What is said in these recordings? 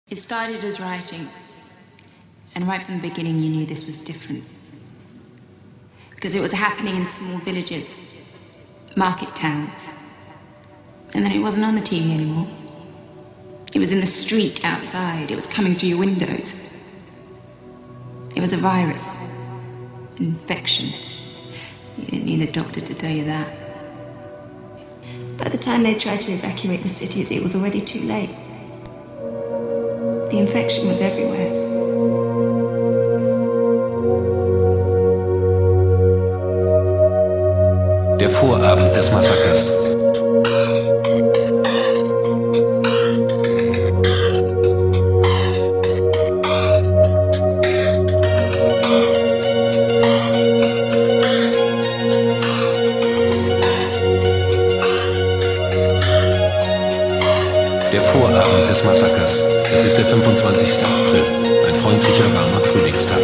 It started as writing, and right from the beginning you knew this was different. Because it was happening in small villages, market towns. And then it wasn't on the TV anymore. It was in the street outside. It was coming through your windows. It was a virus, an infection. You didn't need a doctor to tell you that. By the time they tried to evacuate the cities, it was already too late. The infection was everywhere. Der Vorabend des Massakers. Der Vorabend des Massakers. Es ist der 25. April, ein freundlicher, warmer Frühlingstag.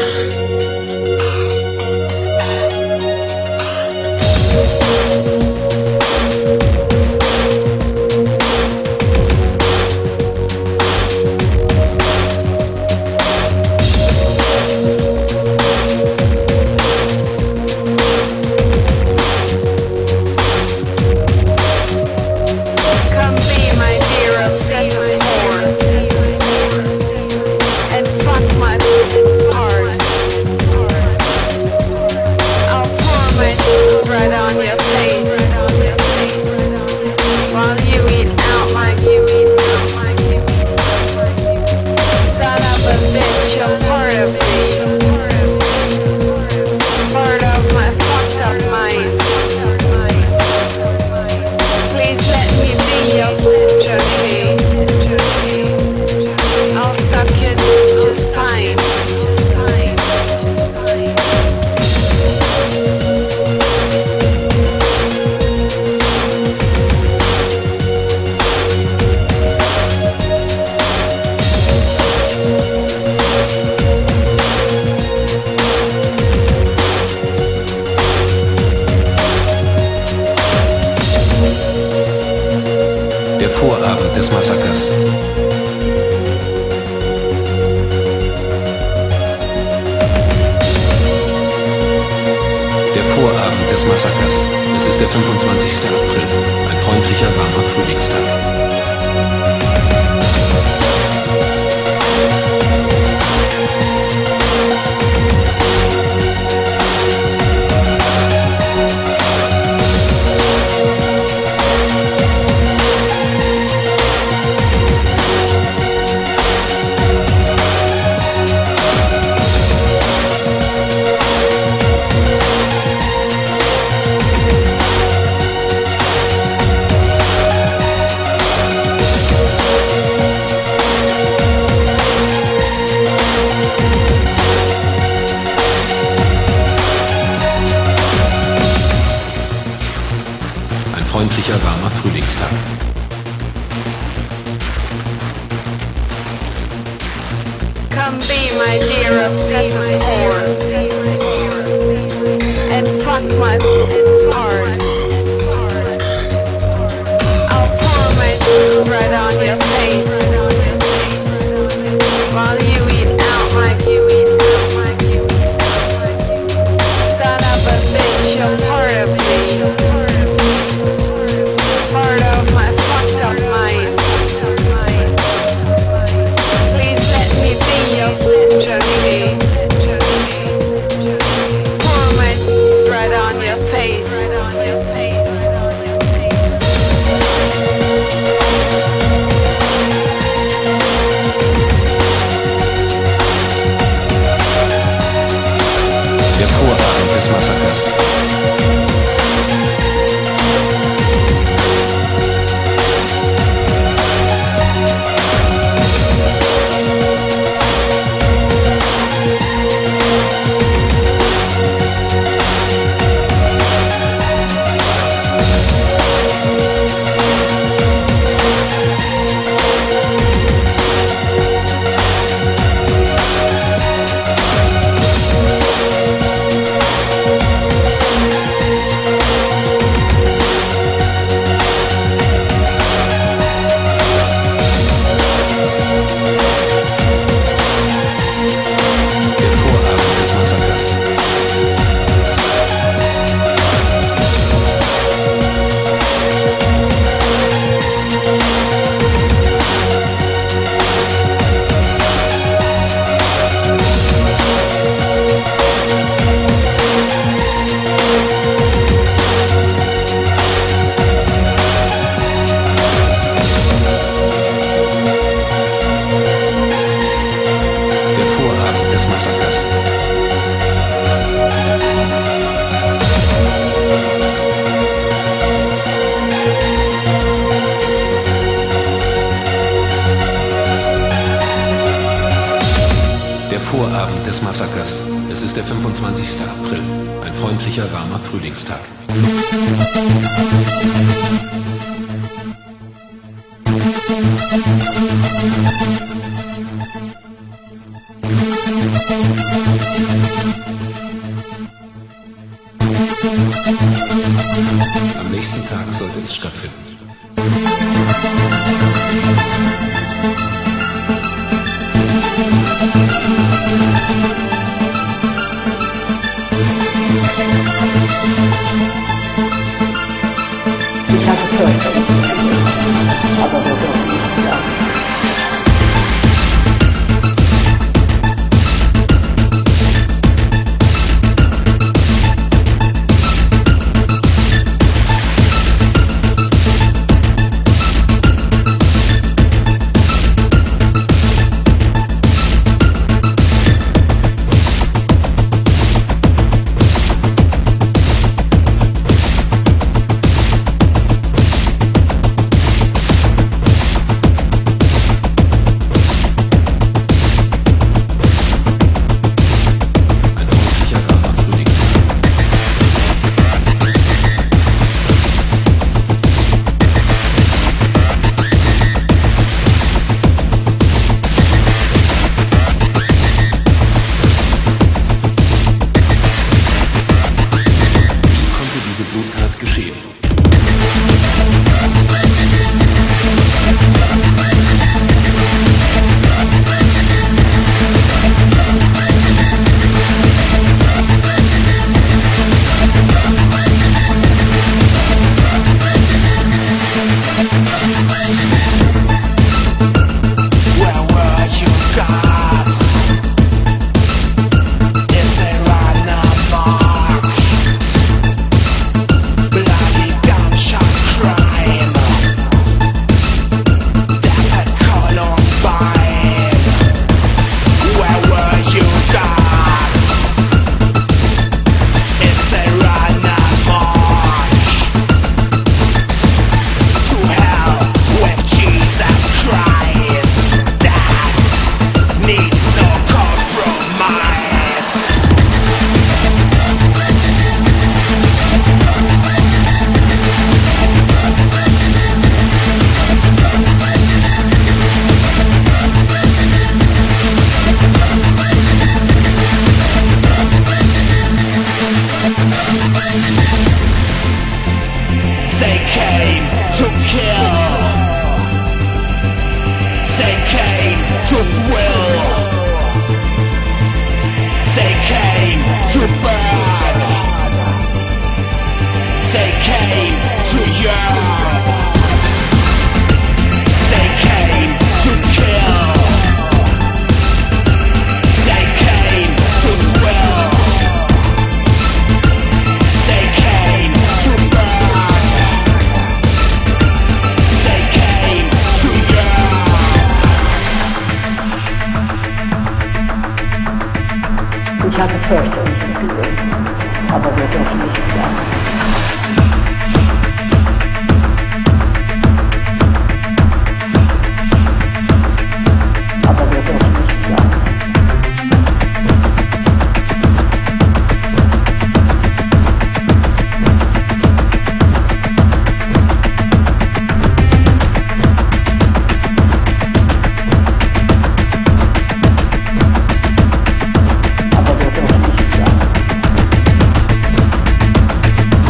Vorabend des Massakers. Der Vorabend des Massakers. Es ist der 25. April, ein freundlicher, warmer Frühlingstag. Freundlicher, warmer Frühlingstag. Come be my dear obsessive whore and fuck my heart. I'll pour my bread on your face while you eat out my son of a bitch, you're part of me. Part of my fucked up mind. Please let me be your junkie. Pour my bread on your face. Vorabend des Massakers. Es ist der 25. April, ein freundlicher, warmer Frühlingstag. Am nächsten Tag sollte es stattfinden. Ich habe fürchterliches gesehen, aber wir dürfen nichts sagen. Ich habe fürchterliches gesehen, aber wir dürfen nichts sagen. Aber wir dürfen nichts sagen. Aber wir dürfen nichts sagen.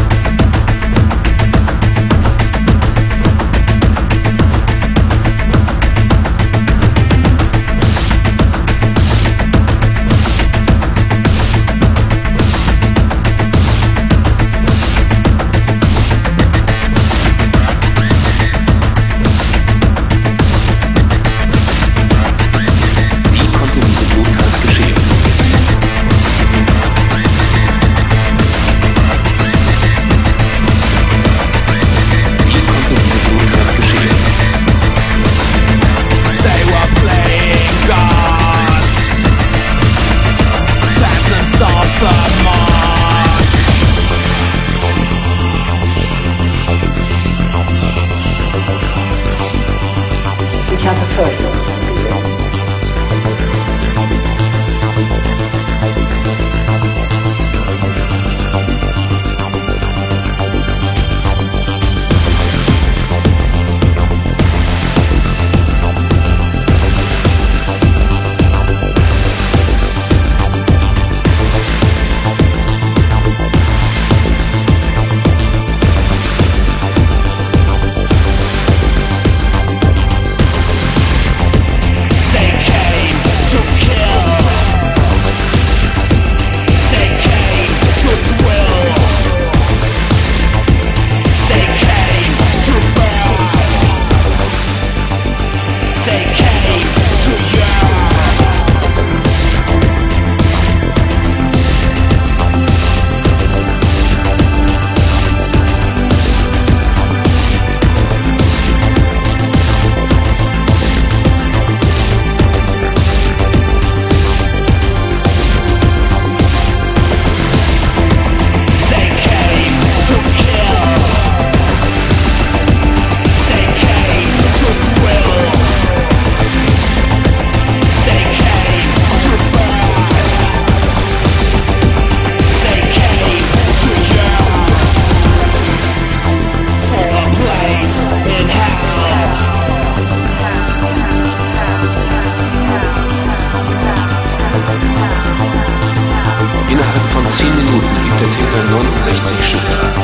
62 Schüsse ab.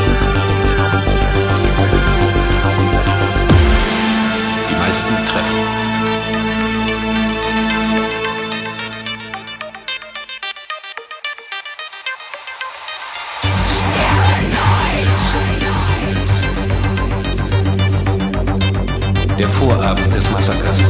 Die meisten treffen. Der Vorabend des Massakers.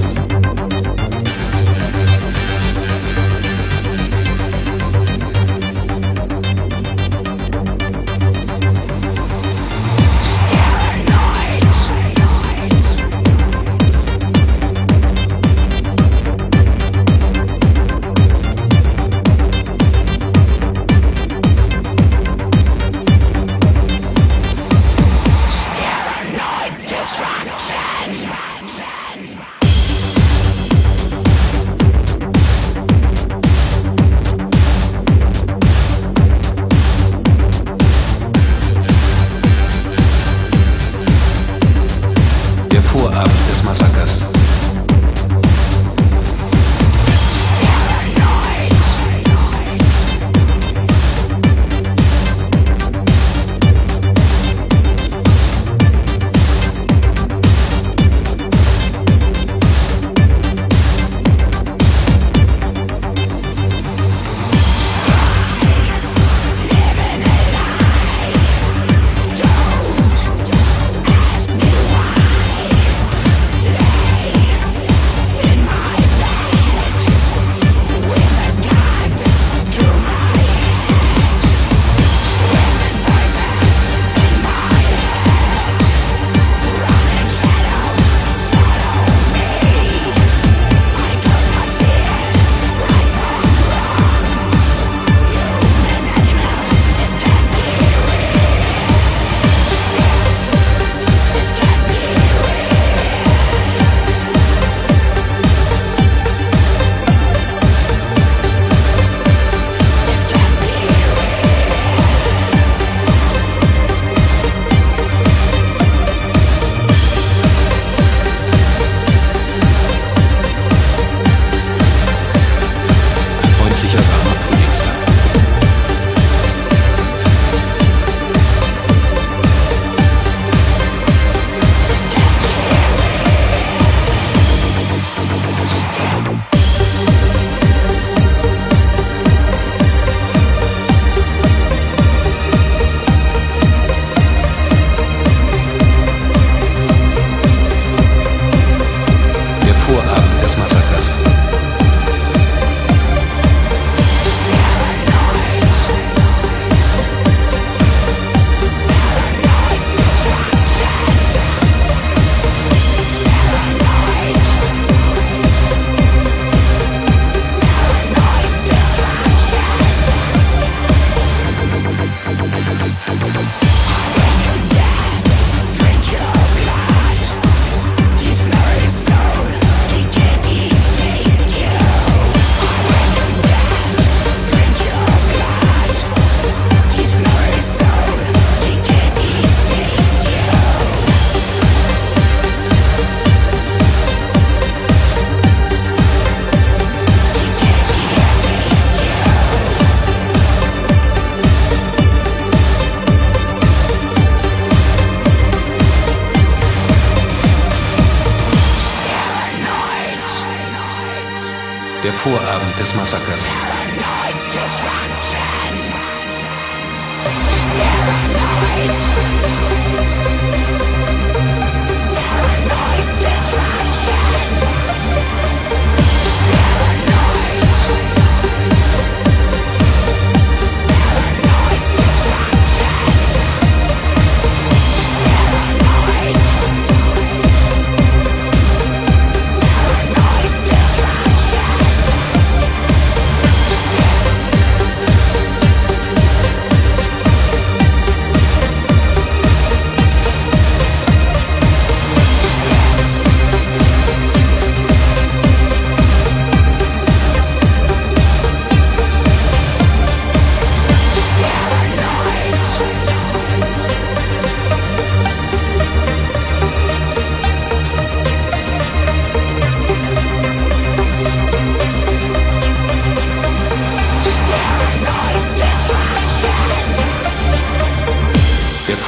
Der Vorabend des Massakers.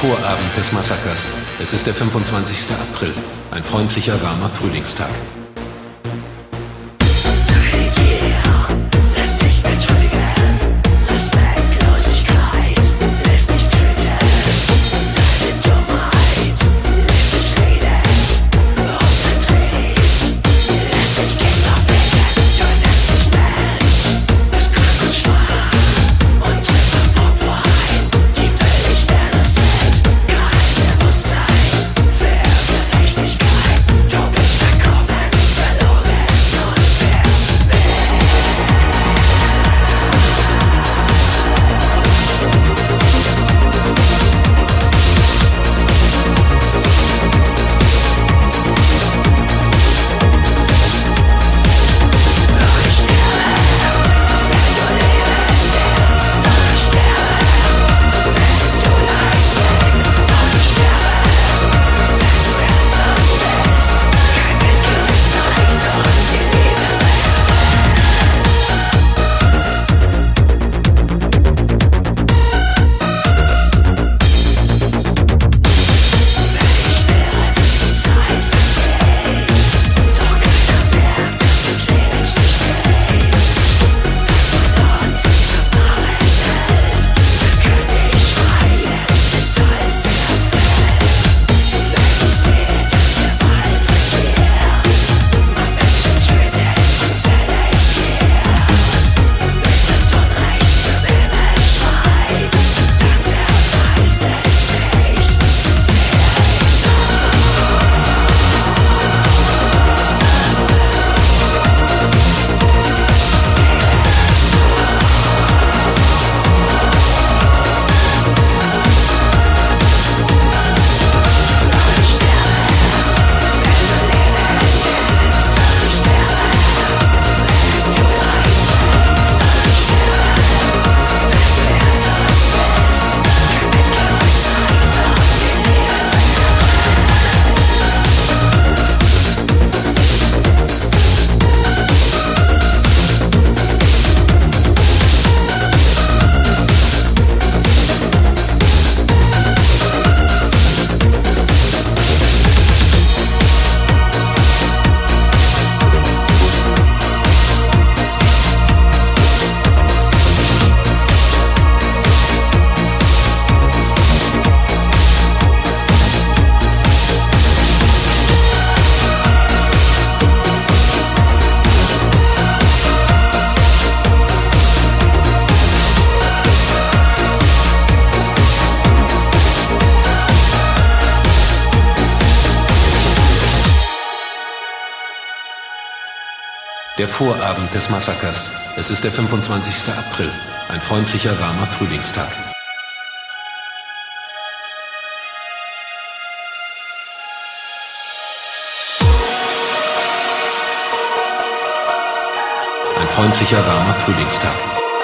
Vorabend des Massakers. Es ist der 25. April. Ein freundlicher, warmer Frühlingstag. Der Vorabend des Massakers. Es ist der 25. April. Ein freundlicher, warmer Frühlingstag. Ein freundlicher, warmer Frühlingstag.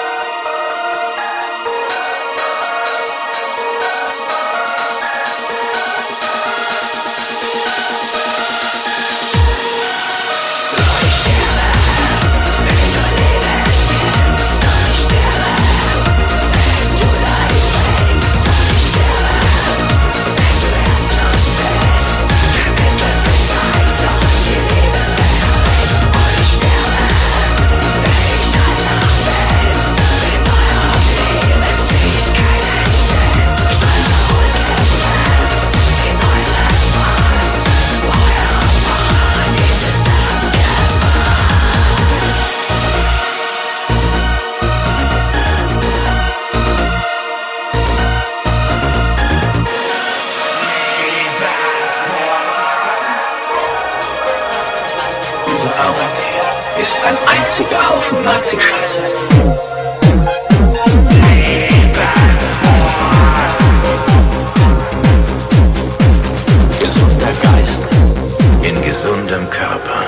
Ist ein einziger Haufen Nazi-Scheiße. Gesunder Geist in gesundem Körper.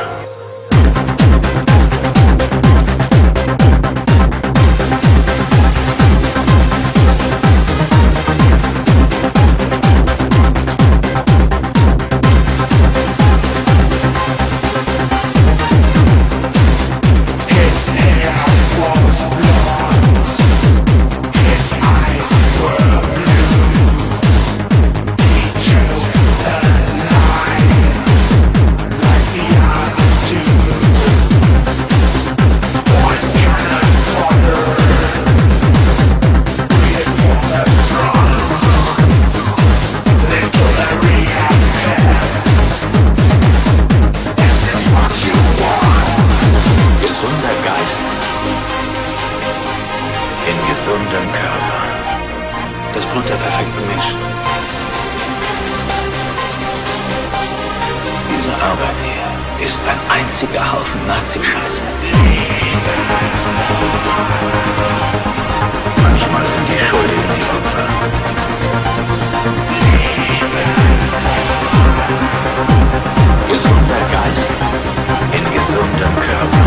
His hair was blonde. Gesunder Geist in gesundem Körper. Das Blut der perfekten Menschen. Diese Arbeit hier ist ein einziger Haufen Nazi-Scheiße. Manchmal sind die Schuldigen die Opfer. Gesunder Geist in gesundem Körper.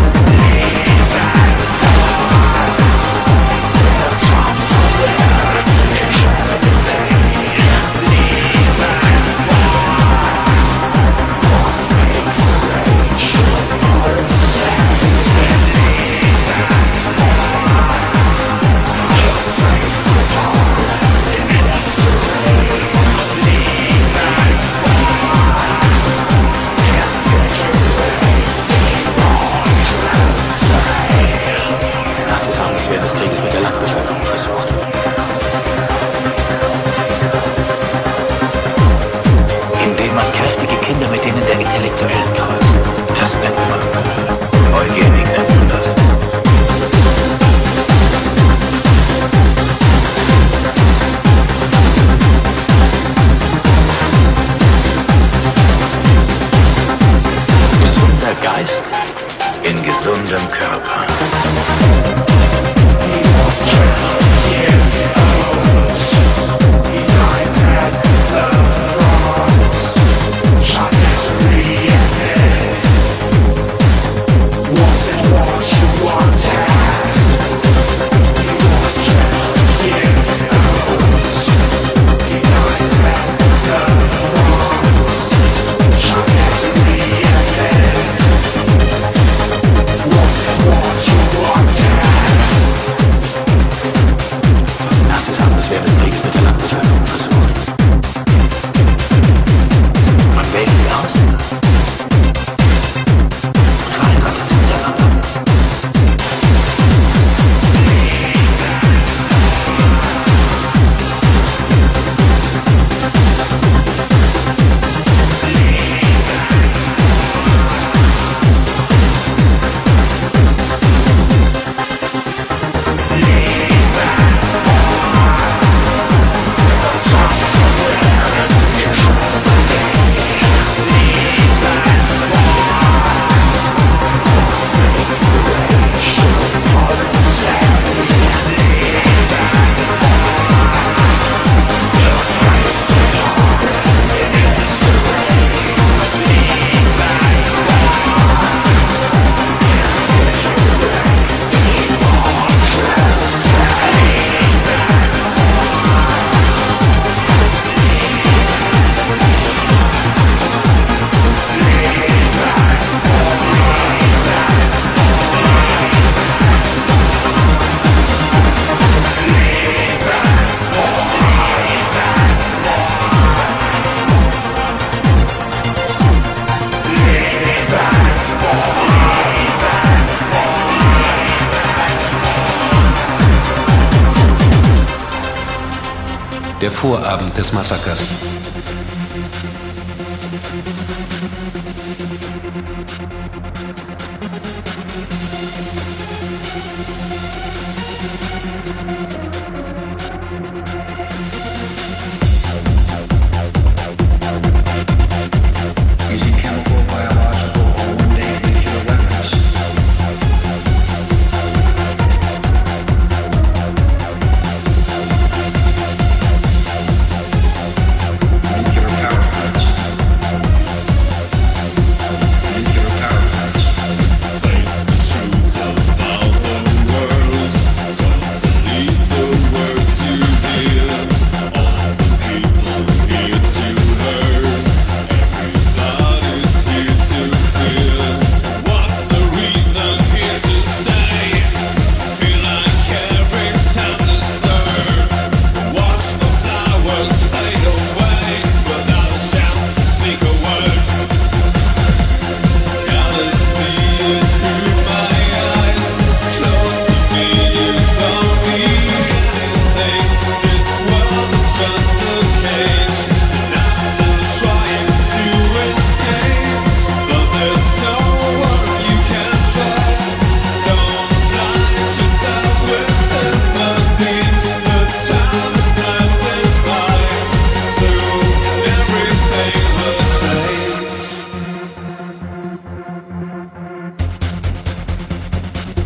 Mit denen der intellektuellen Chaos. Das nennt man Eugenik, nennt man das. Gesunder Geist in gesundem Körper. Der Vorabend des Massakers.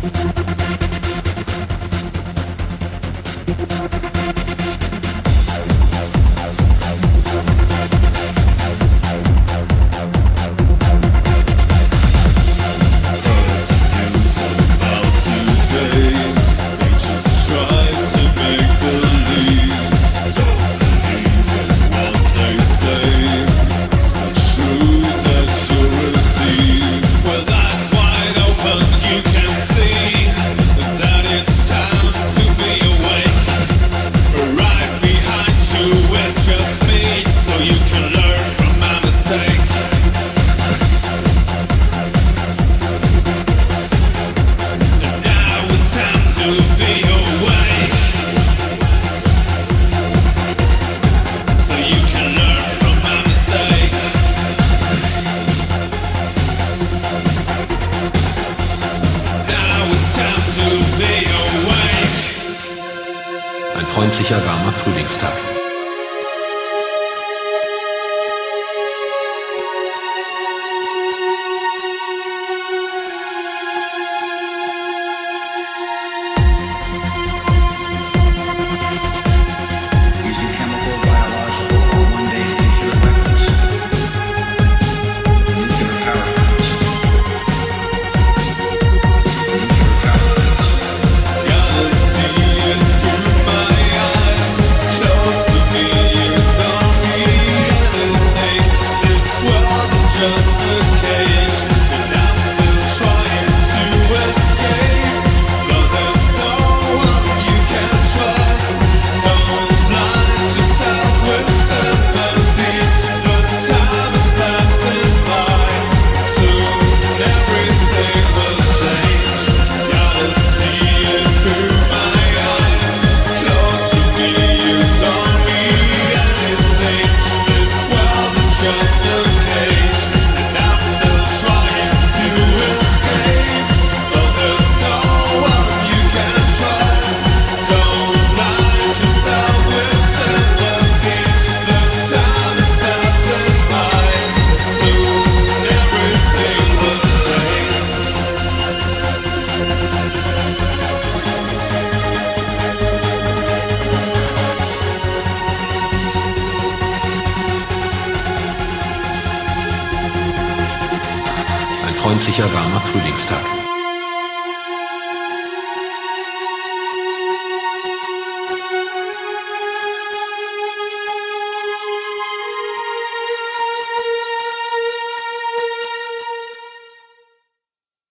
Ein freundlicher, warmer Frühlingstag. Using chemical, biological, or one-day nuclear weapons. Nuclear power plants. Nuclear power plants. Ein freundlicher, warmer Frühlingstag.